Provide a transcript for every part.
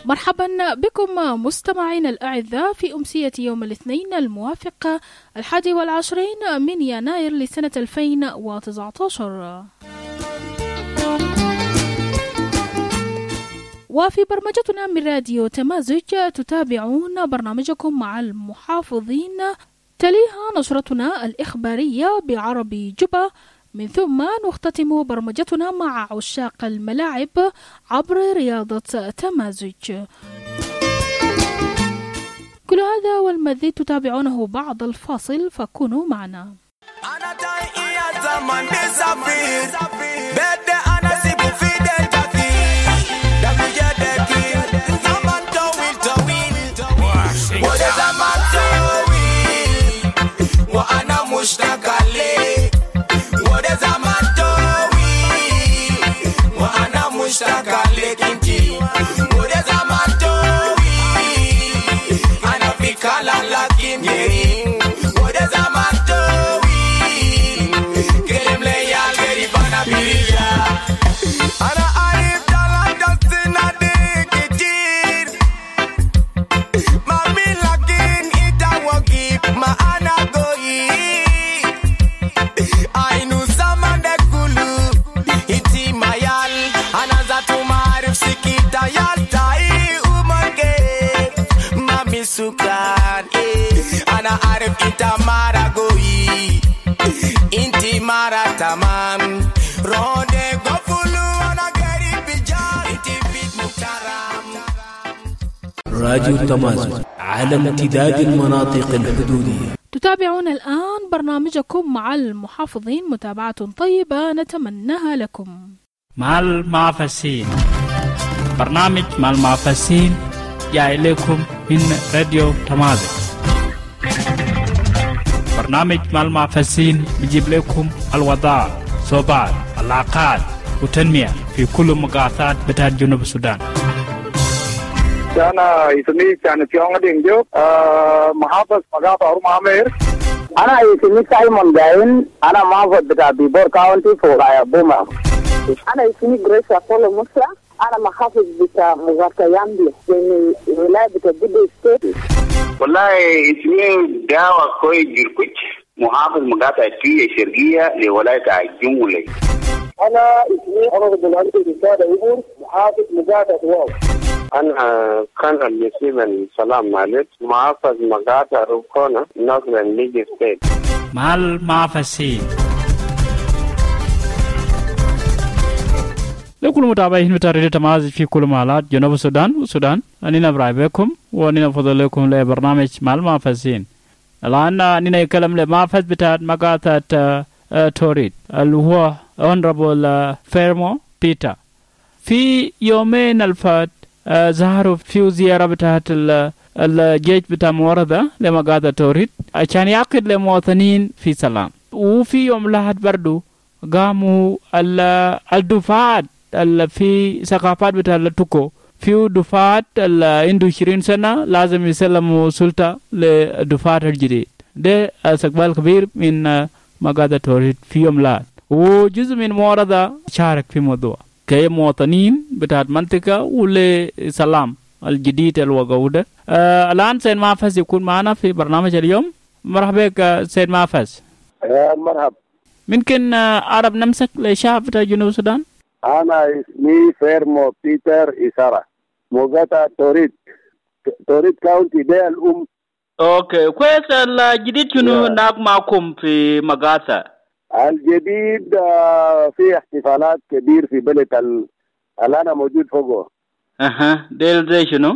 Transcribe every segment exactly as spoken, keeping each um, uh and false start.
مرحبا بكم مستمعين الأعزاء في أمسية يوم الاثنين الموافق الحادي والعشرين من يناير لسنة ألفين وتسعة عشر. وفي برمجتنا من راديو تمازج تتابعون برنامجكم مع المحافظين، تليها نشرتنا الإخبارية بعربي جبة، من ثم نختتم برمجتنا مع عشاق الملاعب عبر رياضة تمازج. كل هذا والمزيد تتابعونه بعد الفاصل، فكونوا معنا. راديو تمازج على امتداد المناطق الحدودية. تتابعون الآن برنامجكم مع المحافظين، متابعة طيبة نتمناها لكم. مع المعفسين، برنامج مع المعفسين جاء إليكم من راديو تمازج. برنامج مع المعفسين بيجيب لكم الوضع، صوبات، العقاد وتنمية في كل مقاطعات بتاع جنوب السودان. أنا اسمي كان فيون دينجو محافظ مقاطع أورما أمير. أنا اسمي سايمون جاين، أنا محافظ بتاع بيبور كاونتي فولايا بوما. أنا اسمي غريس أبولو موسى، أنا محافظ بتاع مغاركا يامبي من ولاية بتاع بدو ستيت. والله اسمي داوا كوي جيركوش، محافظ مقاطع تي الشرقية لولاية الجمهورية. أنا اسمي عمر بن بسادة يقول محافظ مقاطع واو. أنا كان المسلم سلام عليك، محافظ مقاطع روكونا نورثرن ليج ستيت. مع المعفسين. لكل متابعين متابعين تمازج في كل مالات جنوب السودان والسودان، أننا برايبكم وأننا فضلكم لبرنامج مع المعفسين. الآن أننا نتكلم لمعفس بتاع مقاطع توريد اللي هو Honorable فيرمو بيتر. في يومين الفات ظهروا في زيارة بتاعت الجيش بتاع موردة لمقاطع توريد عشان يعقد للمواطنين في سلام. وفي يوم لحد برضو قاموا الدفعات في ثقافات بتاع التوكو، في دفعات عنده عشرين سنة لازم يسلموا سلطة لدفعات الجديد. ده استقبال كبير من مقاطع توريد في يوم لحد، وجزء من موردة شارك في موضوع كمواطنين بتاعت منطقة ولسلام الجديد الوقودة. آه الآن سيد معفس يكون معنا في برنامج اليوم. مرحبا بك سيد معفس. آه مرحبا. ممكن آه عرب نمسك لشعب بتاع جنوب السودان؟ أنا اسمي فيرمو بيتر إسارة، مقاطع توريد توريد كاونتي ده الأم. أوكي كويس. الجديد شنو هناك معكم في مقاطع؟ الجديد في احتفالات كبير في بلد اللي أنا موجود فوقه. أها ديل زي شنو؟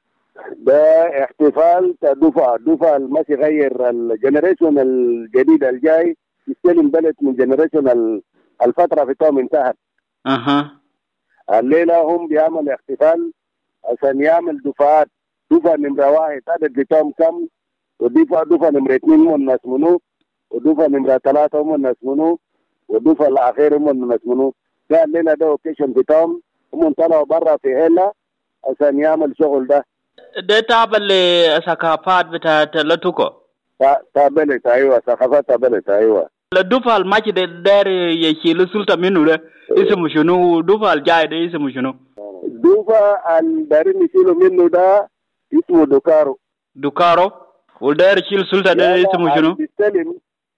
ده احتفال دفع دفع الماشي غير الجنريشن الجديد الجاي يستلم بلد من جنريشن الفترة في توم انتهت. أها الليلة هم بيعمل احتفال عشان يعمل دفعات، دفع نمرة واحد عدد في توم كم، ودفع دفع نمرة اثنين هم الناس منو، ودفع نمرة ثلاثة هم الناس منو، ودفع الأخير هم الناس منو. ده الليلة ده اوكيشن في توم، هم طلعوا برا في هلا عشان يعمل شغل ده. ده تابع لثقافات بتاعت لتوكو. تابلت أيوة، ثقافات تابلت أيوة. الدفع الماجي ده دار يشيل سلطة منه ده اسمه شنو؟ دفع الجاي ده اسمه شنو؟ دفع دفا الدارين يشيلوا منه ده اسمه دوكارو. دوكارو والدار يشيل سلطة ده اسمه شنو؟ بيستلم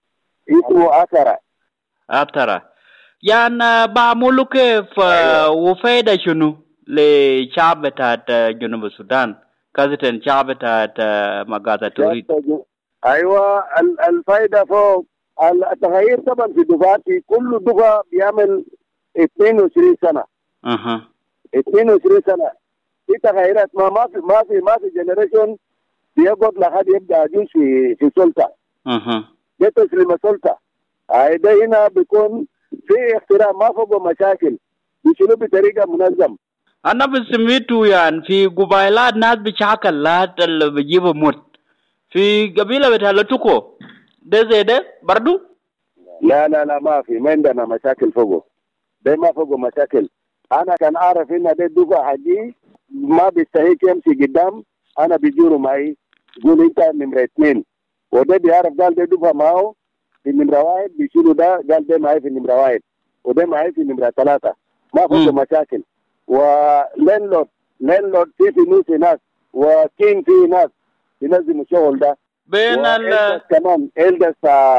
اسمه أثرة. أثرة يعني بعملوا كيف وفايدة شنو لشعب بتاعت جنوب السودان كذا شعب بتاعت مقاطع توريد؟ أيوة الفايدة فوق التغيير طبعا في دفعات كل دفعة بيعمل اثنين وعشرين سنة. أها. اثنين وعشرين سنة في تغييرات ما ما في ما في ما في جنريشن بيقعد لحد يبدأ يجوز في في سلطة. أها. ده تسليم السلطة. هذا هنا بيكون في احترام ما فوق مشاكل بيشيلوا بطريقة منظمة. أنا بسميته يعني في قبائلات ناس بشاكل لا اللي بيجيبوا موت في قبيلة بتهلتوكو ده زي ده برضو؟ لا لا لا ما في ما عندنا مشاكل فوقه ده ما فوقه مشاكل. أنا كان أعرف إن ده دفع حقي ما بيستهيك يمشي قدام أنا بيجوروا معي يقول أنت نمرة اثنين وده بيعرف قال ده دفع معه في نمرة واحد بيشيلوا ده قال ده معي في نمرة واحد وده معي في نمرة ثلاثة ما فوقه مشاكل. ولينلورد لينلورد في في نوس هناك وكين في هناك ينظم الشغل ده بين ال كمان إلدس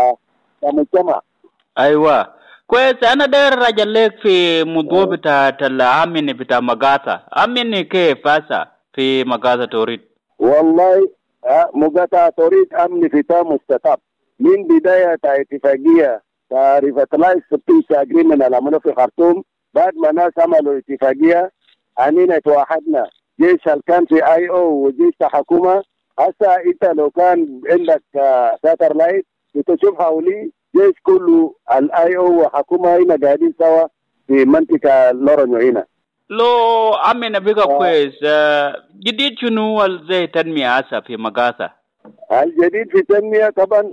كمجتمع. أيوة كويس. أنا داير راجل لك في موضوع بتاع الأمن بتاع مقاطع أمن كيف هسه في مقاطع توريد؟ والله مقاطع توريد أمن في تام مستطاب من بداية اتفاقية ريفيتالايز بيس أجريمنت على عملوا في خرطوم. بعد ما ناس عملوا اتفاقية عنينا توحدنا جيش كان في اي او وجيش حكومة. هسا انت لو كان عندك ساترلايت بتشوف حولي جيش كله الاي او وحكومة هنا قاعدين سوا في منطقة لورنو هنا. لو امن بيقى كويس جديد شنو زي تنمية هسا في مقاطع؟ الجديد في التنمية طبعا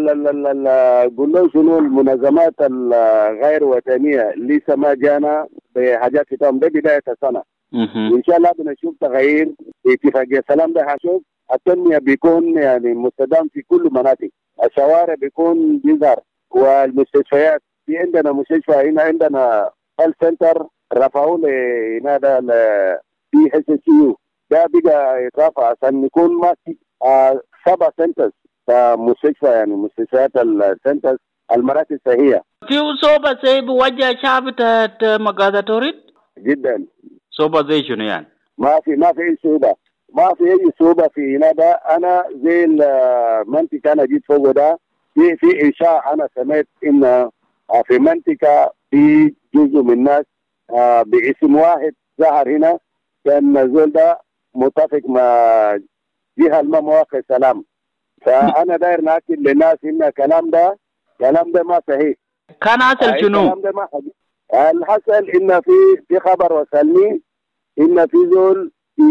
قلنا شنو المنظمات الغير وطنية لسه ما جانا بحاجات كتاب ده بداية السنة. وإن شاء الله بنشوف تغيير اتفاقية سلام ده. هشوف التنمية بيكون يعني مستدام في كل مناطق. الشوارع بيكون بيظهر والمستشفيات في عندنا مستشفى هنا عندنا هيلث سنتر رفعوا لي هنا ده في اتش اس يو ده بقى يترفع عشان يكون ماسك سبع سنترز كمستشفى يعني مستشفيات السنترز المراكز الصحية. في صوبة زي بوجه شعب مقاطع توريد؟ جدا. صوبة زي شنو يعني؟ ما في ما في أي صوبة ما في أي صوبة في هنا ده. أنا زي المنطقة أنا جيت فوق ده في في إشاعة أنا سمعت إن في منطقة في جزء من الناس باسم واحد ظهر هنا كان نزول ده متفق مع جهة المواقع السلام. فأنا داير نأكد للناس إن الكلام ده كلام ده ما صحيح. كان حصل شنو؟ الكلام ده ما حقيقي. الحصل إن في في خبر وصلني إن في زول في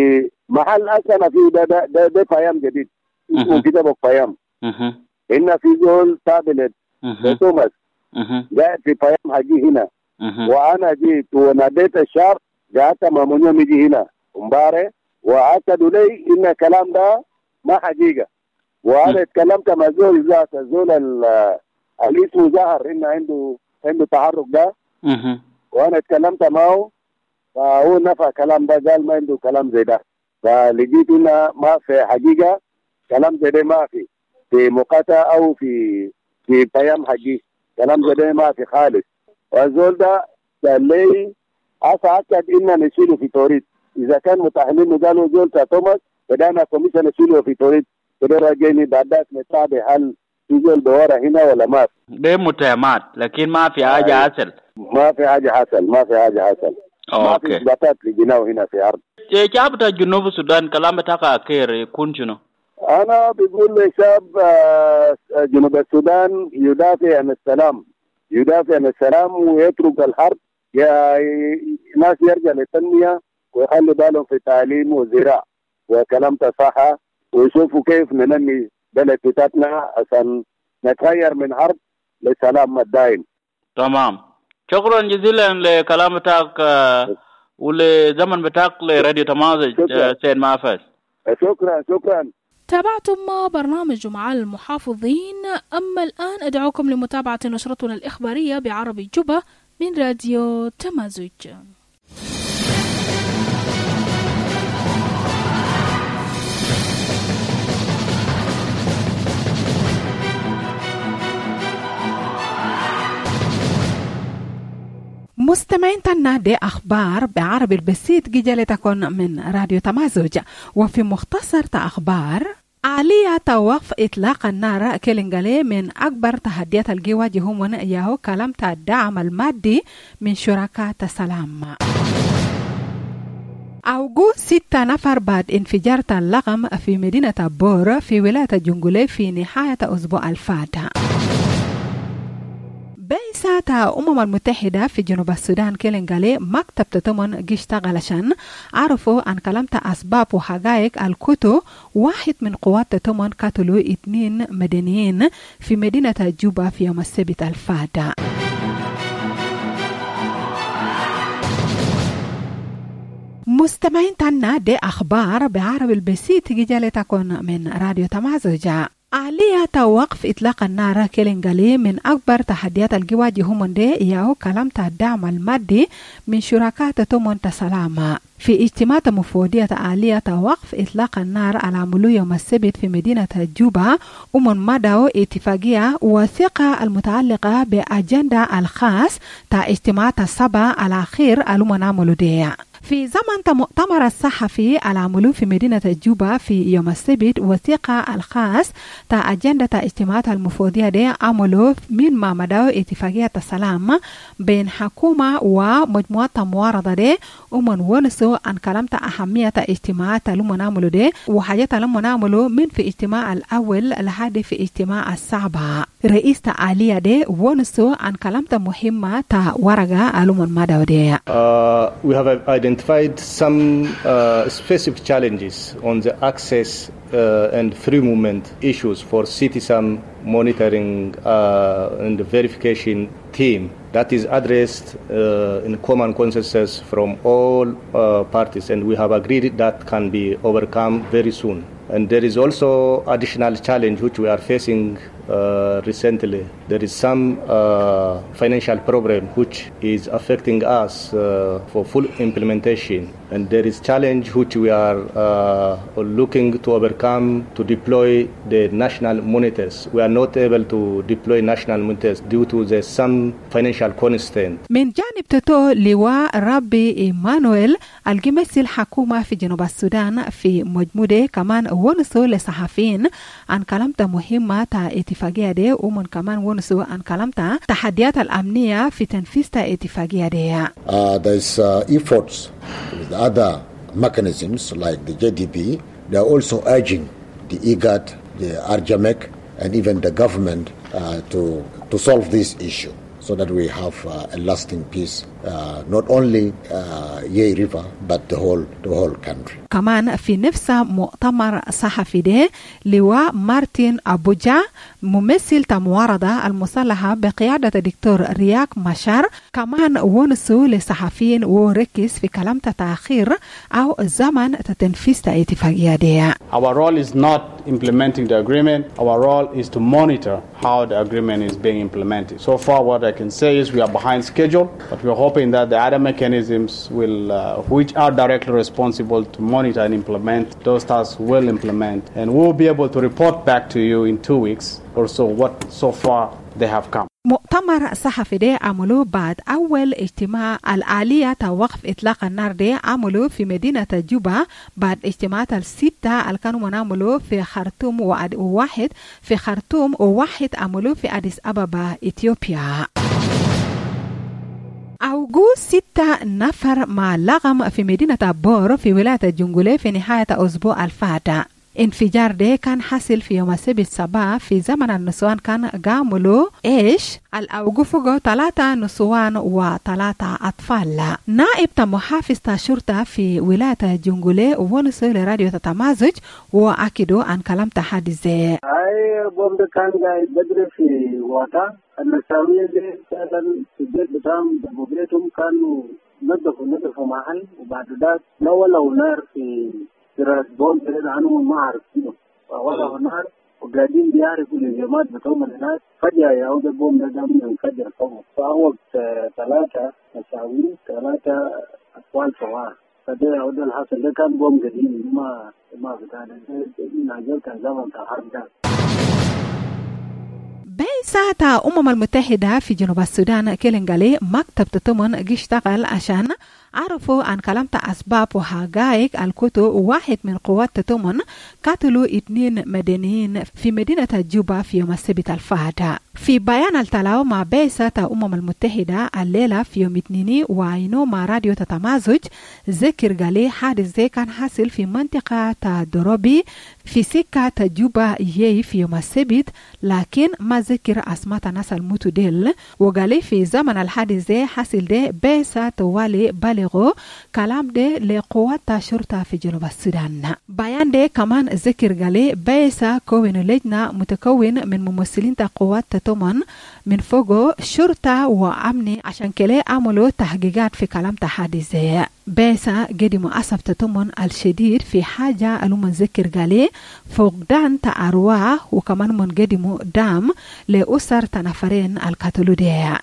محل أسنى في ده ده ده, ده فيام جديد اسمه كتاب فيام. إن في زول تابلت توماس جاء في فيام حقي هنا. وأنا جيت وناديت الشعب جاءت مامونيوم يجي هنا مباراه وأكدوا لي إن الكلام ده ما حقيقة. وأنا اتكلمت مع زول ذات زول الاسم ظهر إن عنده عنده تحرك ده. وأنا اتكلمت معه فهو نفى كلام ده قال ما عنده كلام زي ده. فلقيت إن ما في حقيقة كلام زي ده ما في في مقاطعة أو في في بيان حقيقي كلام زي ده ما في خالص. والزول ده قال لي أتأكد إن نشيله في توريد. إذا كان متحملين قالوا زول توماس بدأنا كوميشن نشيله في توريد كده راجعني بعدات نتابع هل في زول بورا هنا ولا ما في. ده متهمات لكن ما في حاجة حصل. ما في حاجة حصل ما في حاجة حصل. ما أوكي. في إثباتات لجناه هنا في أرض. شعب جنوب السودان كلام بتاعك أخير يكون شنو؟ أنا بقول لشعب جنوب السودان يدافع عن السلام يدافع عن السلام ويترك الحرب. يا ناس يرجع للتنمية ويخلي بالهم في التعليم والزراعة وكلام تصحى ويشوفوا كيف ننمي بلد بتاعتنا عشان نتغير من حرب لسلام الدائم. تمام. شكرا جزيلا لكلام بتاعك ولزمن بتاعك لراديو تمازج سيد مافز. شكرا شكرا. تابعتم برنامج مع المحافظين. أما الآن أدعوكم لمتابعة نشرتنا الإخبارية بعربي جوبا من راديو تمازج. مستمعين تنا دي أخبار بعربي البسيط جيجالتكن من راديو تمازج. وفي مختصر تأخبار عالية وقف إطلاق النار كيلنغالي من أكبر تحديات الجواجهون ياهو كلام الدعم المادي من شركاء السلام. أوجو ستة نفر بعد انفجار اللغم في مدينة بور في ولاية جنجولي في نهاية أسبوع الفات. بعثة الأمم المتحدة في جنوب السودان كيلنغالي مكتب تتمن جيشتغل عشان عرفوا عن كلام أسباب وحقائق الكتو واحد من قوات تتمن قتلوا اثنين مدنيين في مدينة جوبا في يوم السبت الفات. مستمعين تنا دي أخبار بعربي البسيط جيجالتكن من راديو تمازجا. عالية وقف إطلاق النار كيلنغالي من أكبر تحديات الجواجهون دي ياهو كلام الدعم المادي من شركاء تتمن تسلام. في اجتماع مفوضية عالية وقف إطلاق النار على عملو يوم السبت في مدينة جوبا ومن مدعو اتفاقية وثيقة المتعلقة بأجندة الخاص تا اجتماع السبع على خير ألومن عملو دي. في زمن مؤتمر الصحفي العملو في مدينة جوبا في يوم السبت وثيقة الخاص تا أجندة اجتماعات المفوضية دي عملو من ما مدعو اتفاقية السلام بين حكومة ومجموعة معارضة دي ومن ونسو عن كلام أهمية اجتماعات لما نعملوا دي وحاجات لما نعملوا من في اجتماع الأول لحد في اجتماع السابع. رئيس عالية دي ونسو عن كلام مهمة تا ورقة لما مدعو دي. Uh, we have identified some uh, specific challenges on the access uh, and free movement issues for citizen monitoring uh, and verification team that is addressed uh, in common consensus from all uh, parties, and we have agreed that can be overcome very soon. And there is also additional challenge which we are facing uh, recently. There is some uh, financial problem which is affecting us uh, for full implementation, and there is challenge which we are uh, looking to overcome to deploy the national monitors. We are not able to deploy national monitors due to the some financial constraint. من جانب تتو لواء ربي إيمانويل الجمسي الحكومة في جنوب السودان في مجموعة كمان ونسو لصحفيين عن كلامته مهمة تا اتفاقية دي ومن كمان ونسو عن كلامته تحديات الأمنية في تنفيذ تا اتفاقية دي. Uh, there's uh, efforts with other mechanisms like the J D P. They are also urging the IGAD, the Arjamek, and even the government uh, to to solve this issue so that we have uh, a lasting peace, uh, not only uh, Yei River but the whole the whole country. كمان في نفس مؤتمر صحفي ده لواء مارتين أبوجا ممثل المعارضة المسلحة بقيادة الدكتور رياك مشار كمان ونسو للصحفيين وركز في كلام تأخير أو زمن تنفيذ الاتفاقية دي. Our role is not implementing the agreement. Our role is to monitor how the agreement is being implemented. So far what I can say is we are behind schedule, but we are hoping that the other mechanisms will, uh, which are directly responsible to monitor and implement, those tasks will implement, and we'll be able to report back to you in two weeks or so what so far they have come. مؤتمر صحفي ده عملوه بعد أول اجتماع الآلية توقف إطلاق النار ده عملوه في مدينة جوبا بعد اجتماعات الستة اللي كانوا منعملوه في خرطوم وواحد في خرطوم وواحد عملوه في أديس أبابا إثيوبيا. أوجو ستة نفر مع لغم في مدينة بور في ولاية جنجولي في نهاية أسبوع الفات. انفجار ده كان حاصل في يوم السبت صباح في زمن النسوان كان قاملوا إيش الأوجو فوقو ثلاثة نسوان وثلاثة أطفال. نائب محافظ الشرطة في ولاية جنجولي ونسو لراديو تتمازج وأكدوا عن كلام تحدث. أي بوم ده كان جاي بدري في واتا النساوية دي كان سجل بتام بمبريتهم كانوا نظفوا نظفوا محل وبعد ذلك نولوا نار في راس بوم تريد عنهم ما عارفينه فولعوا نار وقاعدين بيعرفوا الهجمات بتوم الناس فجأة يعود البوم ده دم ينفجر فوق فهو ثلاثة نساوي ثلاثة أطفال صغار فده يعود الحصل ده كان بوم قديم ما ما بتاع ده من عجل كان زمن الحرب ده. ساعة أمم المتحدة في جنوب السودان كيلنغالي مكتب تتمن اشتغل عشان عرفوا عن كلامة أسباب وحقائق الكتو واحد من قوات تتمن قتلوا اثنين مدنيين في مدينة جوبا في يوم السبت الفات. في بيان التلاو مع بعثة أمم المتحدة الليلة في يوم اثنين وعينو مع راديو تتمازج ذكر قالي حادث زي كان حاصل في منطقة دروبي في سكة جوبا يي في يوم السبت، لكن ما ذكر أسماء ناس الموتو ديل. وقالي في زمن الحادث زي حاصل ده بعثة توالي بالغو كلام ده لقوات شرطة في جنوب السودان. بيان ده كمان ذكر قالي بعثة كون لجنة متكون من ممثلين قوات تتمن من فوقه شرطة وأمني عشان كده عملوا تحقيقات في كلام حادث زي. بعثة قدموا أسف تتمن الشديد في حاجة ألو من ذكر قالي فقدان تأرواح وكمان من قدموا دام لأسر تنفرين القتلوا دي.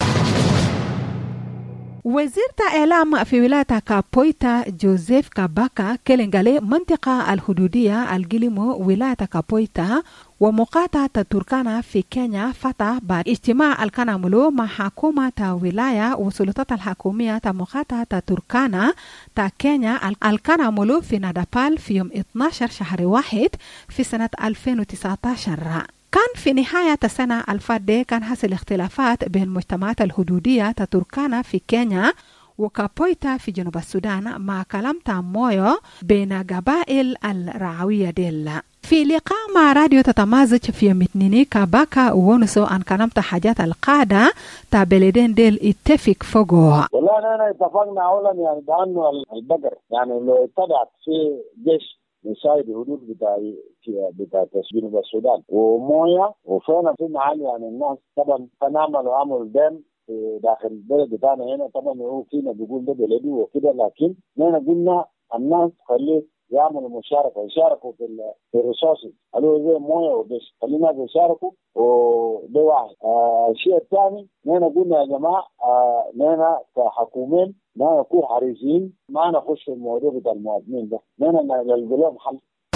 وزير إعلام في ولاية كابويتا جوزيف كاباكا كيلنغالي منطقة الحدودية الجليمو ولاية كابويتا ومقاطعة تركانا في كينيا فتح بعد اجتماع الكناملو مع حكومة ولاية وسلطات الحكومية مقاطعة تركانا تا كينيا الكناملو في نادابال في يوم اثني عشر شهر واحد في سنة ألفين وتسعة عشر. كان في نهاية السنة الفاتحة كان حصل اختلافات بين المجتمعات الحدودية تركانا في كينيا وكابويتا في جنوب السودان مع كلام تامويو بين قبائل الرعوية ديل. في لقاء مع راديو تتمازج في يوم اثنين كاباكا ونسو عن كلام حاجات القادة تا بلدين ديل اتفق فوقه. والله أنا اتفقنا أولا يعني بأنه البقر يعني لو اتبعت في جيش يساعد الحدود بتاع بتاع جنوب السودان ومويه وفينا في محل يعني الناس طبعا فنعمل عمل دم في داخل البلد بتاعنا هنا طبعا هو فينا بيقول ده بلدي وكده، لكن احنا قلنا الناس خليه يعملوا مشاركه يشاركوا في في الرصاص قالوا زي مويه وبس خلينا يشاركوا وده واحد. آه الشيء الثاني احنا قلنا يا جماعه احنا آه كحكومين ما نكون حريصين ما نخش في الموضوع بتاع المواطنين ده، احنا نلقى لهم حل.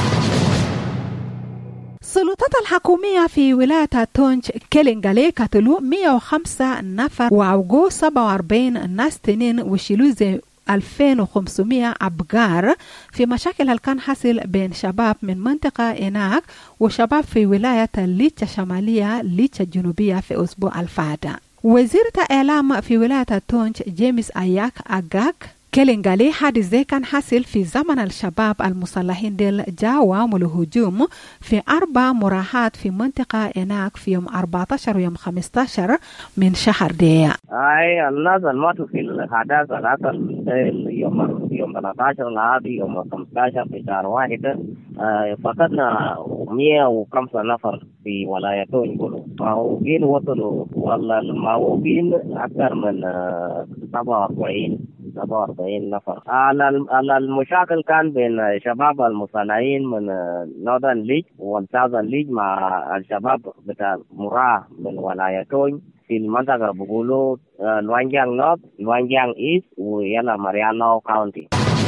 السلطات الحكومية في ولاية تونج كيلنغالي قتلوا مئة وخمسة نفر وعوقوا سبعة وأربعين ناس تنين وشيلوا زي ألفين وخمسمئة أبقار في مشاكل اللي كان حصل بين شباب من منطقة إناك وشباب في ولاية ليتشا الشمالية ليتشا الجنوبية في أسبوع الفات. وزير إعلام في ولاية تونج جيمس أياك أجاك كيلنغالي حادث زي كان حاصل في زمن الشباب المسلحين ديل جاوا عملوا هجوم في أربع مراحات في منطقة إناك في يوم أربعة عشر ويوم خمسة عشر من شهر دي. أي الناس الماتوا في الحدث الأثر يوم يوم ثلاثة عشر لحد يوم خمسة عشر في شهر واحد فقدنا مئة وخمسة نفر في ولايتين كلهم. المعوقين وصلوا والله المعوقين أكثر من سبعة وأربعين سبعة وأربعين نفر. على المشاكل كان بين شباب المصنعين من نودن ليج والساوثن ليج مع الشباب بتاع مراه من ولايتين في المنطقة بقولوا لوانجيانغ نورث لوانجيانغ ايست ويلا ماريانو كاونتي.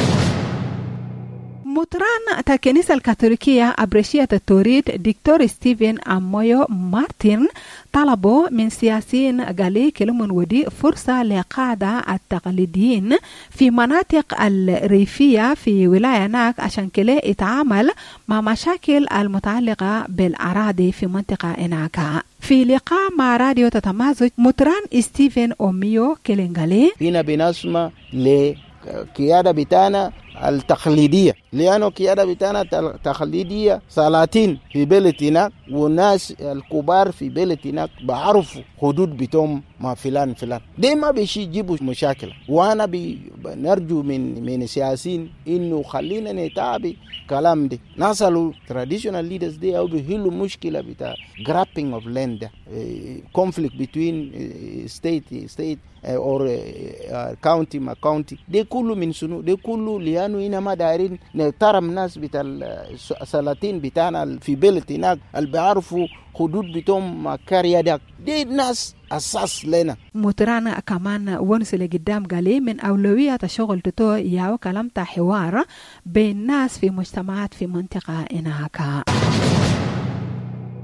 مطران تا الكنيسة الكاثوليكية أبرشية التوريد دكتور ستيفن أمويو مارتين طلبوا من سياسيين قالي كلمون ودي فرصة لقاعدة التقليديين في مناطق الريفية في ولاية ناك عشان كله يتعامل مع مشاكل المتعلقة بالأراضي في منطقة إناكا. في لقاء مع راديو تتمازج مطران ستيفن أميو كيلنغالي فينا بنسمة لقيادة بتاعنا التقليدية، لأنه قيادة بتاعنا تقليدية سلاطين في بلدنا والناس الكبار في بلدنا بعرفوا حدود بتوم مع فلان فلان، دي ما بيشي يجيبوا مشاكل. وأنا بنرجو من من السياسيين إنه خلينا نتابع كلام دي، نسألوا traditional leaders دي أو بيحلوا مشكلة بتاع grabbing of land uh, conflict between uh, state state uh, or uh, county ما county، دي كله من سنو دي كله لأنه هنا ما دايرين نحترم ناس بتاع السلاطين بتاعنا في بلد هناك اللي بيعرفوا حدود بتوم مع كاريادك، دي ناس أساس لنا. مطرانا كمان ونسل قدام قالي من أولوية شغل تتو ياو كلام تا حوار بين ناس في مجتمعات في منطقة إناكا.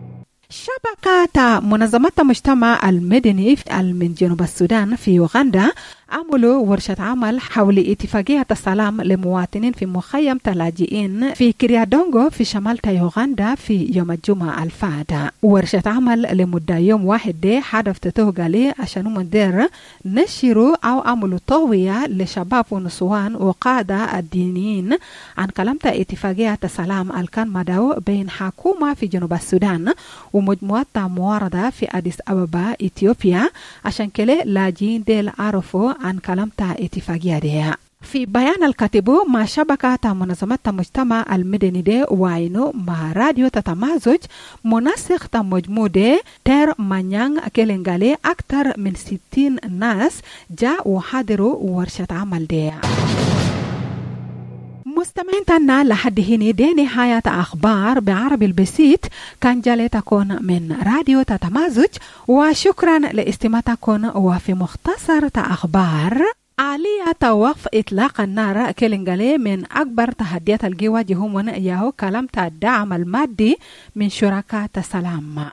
شبكة منظمة المجتمع المدني من جنوب السودان في يوغندا عملوا ورشة عمل حول اتفاقية السلام لمواطنين في مخيم تلاجئين في كريادونغو في شمال يوغندا في يوم الجمعة الفاتة. ورشة عمل لمدة يوم واحد دي هدف تتوغالي عشان مندير نشروا أو عملوا طوية لشباب ونسوان وقادة الدينيين عن كلمة اتفاقية السلام الكان مدعو بين حكومة في جنوب السودان ومجموعة معارضة في أديس أبابا إثيوبيا عشان كله لاجين ديل عرفوا عن كلمة اتفاقية دي. في بيان الكاتبو مع شبكة منظمة المجتمع المدني دي وعينو مع راديو تتمازج منسق مجموع دي تير مانيان كيلنغالي أكثر من ستين ناس جاء وحضروا ورشة عمل دي. مستمعين تنا لحد هنا دي نهاية أخبار بعربي البسيط كان جالي تكون من راديو تتمازج وشكرا لاستماعتكم وفي مختصر أخبار عالية وقف إطلاق النار كيلنغالي من أكبر تحديات الجواجهم ياهو كلام الدعم المادي من شركاء السلام.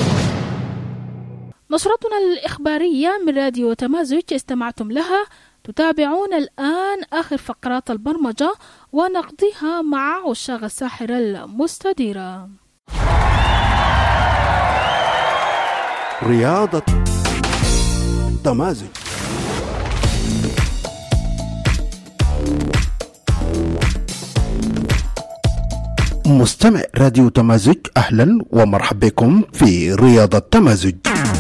نشرتنا الإخبارية من راديو تمازج استمعتم لها. تتابعون الآن آخر فقرات البرمجة ونقضيها مع عشاق الساحرة المستديرة. رياضة تمازج. مستمع راديو تمازج، أهلا ومرحبا بكم في رياضة تمازج.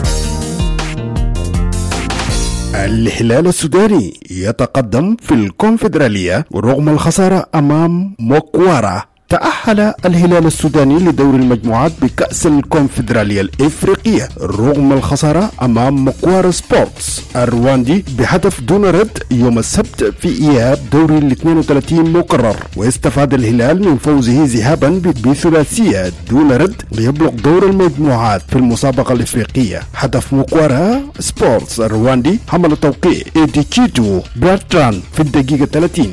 الهلال السوداني يتقدم في الكونفدرالية رغم الخسارة أمام موكوارا. تأهل الهلال السوداني لدور المجموعات بكأس الكونفدرالية الإفريقية رغم الخسارة أمام مكوار سبورتس الرواندي بهدف دون رد يوم السبت في إياب دوري ال اثنين وثلاثين مقرر، واستفاد الهلال من فوزه ذهابا بثلاثية دون رد ليبلغ دور المجموعات في المسابقة الإفريقية. هدف مكوار سبورتس الرواندي حمل توقيع إيديتشيتو براتران في الدقيقة ثلاثين.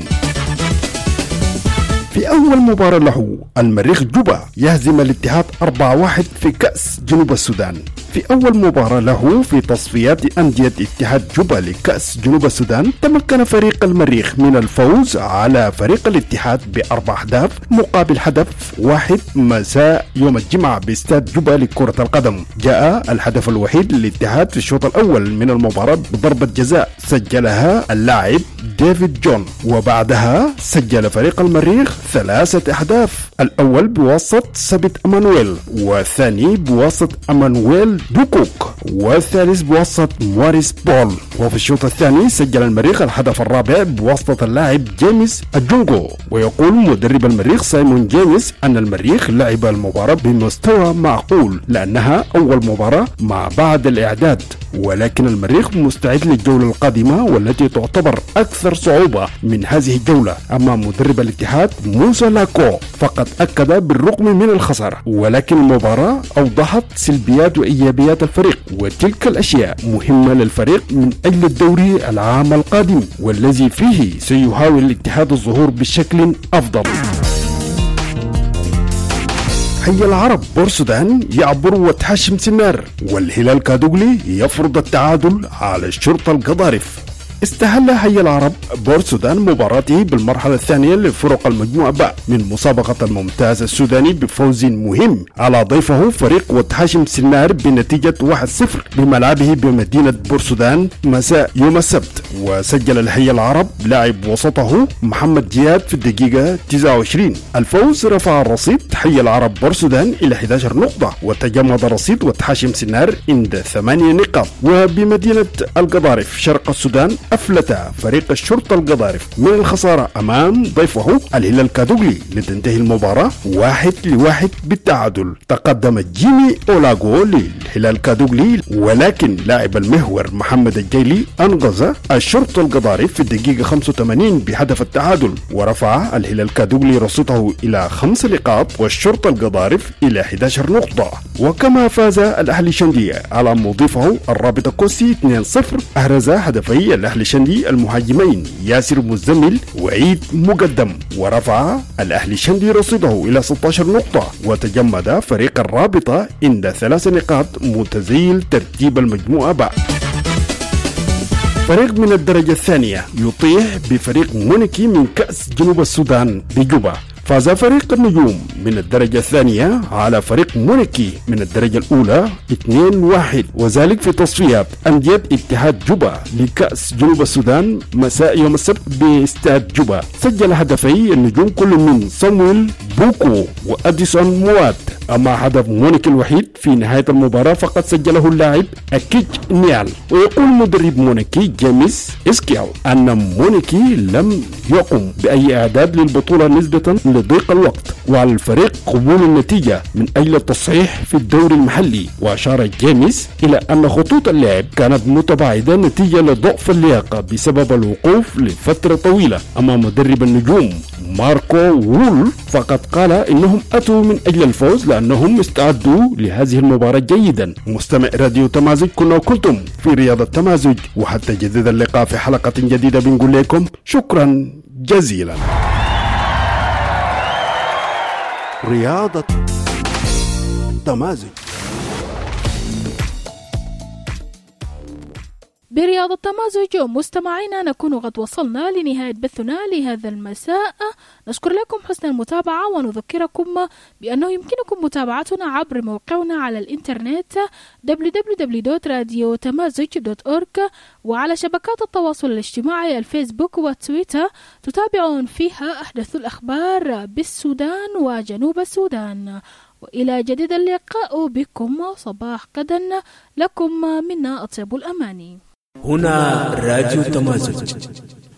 في أول مباراة له المريخ جوبا يهزم الاتحاد أربعة واحد في كأس جنوب السودان. في أول مباراة له في تصفيات أندية اتحاد جوبا لكأس جنوب السودان تمكن فريق المريخ من الفوز على فريق الاتحاد بأربع أهداف مقابل هدف واحد مساء يوم الجمعة باستاد جوبا لكرة القدم. جاء الهدف الوحيد للاتحاد في الشوط الأول من المباراة بضربة جزاء سجلها اللاعب ديفيد جون، وبعدها سجل فريق المريخ ثلاثة أهداف، الأول بواسطة سبت أمانويل والثاني بواسطة أمانويل دوكوك والثالث بواسطة موريس بول. وفي الشوط الثاني سجل المريخ الهدف الرابع بواسطة اللاعب جيمس أجونغو. ويقول مدرب المريخ سايمون جيمس أن المريخ لعب المباراة بمستوى معقول لأنها أول مباراة مع بعد الإعداد، ولكن المريخ مستعد للجولة القادمة والتي تعتبر أكثر صعوبة من هذه الجولة. أما مدرب الاتحاد موسى لاكو فقد أكد بالرغم من الخسارة ولكن المباراة أوضحت سلبيات وإيجابيات الفريق، وتلك الأشياء مهمة للفريق من أجل الدوري العام القادم والذي فيه سيحاول الاتحاد الظهور بشكل أفضل. حي العرب بورسودان يعبر وتحشم سنار، والهلال كادوغلي يفرض التعادل على الشرطة القضارف. استهل حي العرب بورسودان مباراته بالمرحلة الثانية لفرق المجموعة باء من مسابقة الممتاز السوداني بفوز مهم على ضيفه فريق وتحاشم سنار بنتيجة واحد صفر بملعبه بمدينة بورسودان مساء يوم السبت. وسجل الحي العرب لاعب وسطه محمد جياد في الدقيقة تسعة وعشرين. الفوز رفع الرصيد حي العرب بورسودان إلى أحد عشر نقطة، وتجمد رصيد وتحاشم سنار عند ثمانية نقاط. وبمدينة القضارف شرق السودان أفلت فريق الشرطة القضارف من الخسارة أمام ضيفه الهلال كادوغلي لتنتهي المباراة واحد لواحد بالتعادل. تقدم جيمي أولاغو للهلال كادوغلي، ولكن لاعب المحور محمد الجيلي أنقذ الشرطة القضارف في الدقيقة خمسة وثمانين بهدف التعادل، ورفع الهلال كادوغلي رصيده إلى خمس نقاط والشرطة القضارف إلى أحد عشر نقطة. وكما فاز الأهلي شندية على مضيفه الرابطة كوسي اثنين صفر، أحرز هدفي الأهلي الأهلي شندي المهاجمين ياسر مزمل وعيد مقدم، ورفع الأهلي شندي رصيده إلى ستة عشر نقطة، وتجمد فريق الرابطة عند ثلاث نقاط متزيل ترتيب المجموعة بعد. فريق من الدرجة الثانية يطيح بفريق مونيكي من كأس جنوب السودان بجوبا. فاز فريق النجوم من الدرجة الثانية على فريق مونيكي من الدرجة الأولى اثنين واحد، وذلك في تصفيات أندية اتحاد جوبا لكأس جنوب السودان مساء يوم السبت باستاد جوبا. سجل هدفي النجوم كل من صامويل بوكو وأديسون موات، أما هدف مونيكي الوحيد في نهاية المباراة فقد سجله اللاعب أكيج نيال. ويقول مدرب مونيكي جيمس إسكيال أن مونيكي لم يقم بأي إعداد للبطولة نسبة لضيق الوقت، وعلى الفريق قبول النتيجة من أجل التصحيح في الدوري المحلي. وأشار جيمس إلى أن خطوط اللعب كانت متباعدة نتيجة لضعف اللياقة بسبب الوقوف لفترة طويلة. أما مدرب النجوم ماركو وول فقد قال إنهم أتوا من أجل الفوز لأنهم استعدوا لهذه المباراة جيدا. مستمع راديو تمازج، كنا وكنتم في رياضة تمازج، وحتى جديد اللقاء في حلقة جديدة بنقول لكم شكرا جزيلا. رياضة تمازج. برياضة تمازج مستمعينا نكون قد وصلنا لنهاية بثنا لهذا المساء. نشكر لكم حسن المتابعة، ونذكركم بأنه يمكنكم متابعتنا عبر موقعنا على الإنترنت دبليو دبليو دبليو دوت راديو تمازج دوت أورج، وعلى شبكات التواصل الاجتماعي الفيسبوك وتويتر تتابعون فيها أحدث الأخبار بالسودان وجنوب السودان. وإلى جديد اللقاء بكم، صباح غدا لكم منا أطيب الأماني. هنا راديو تمازج.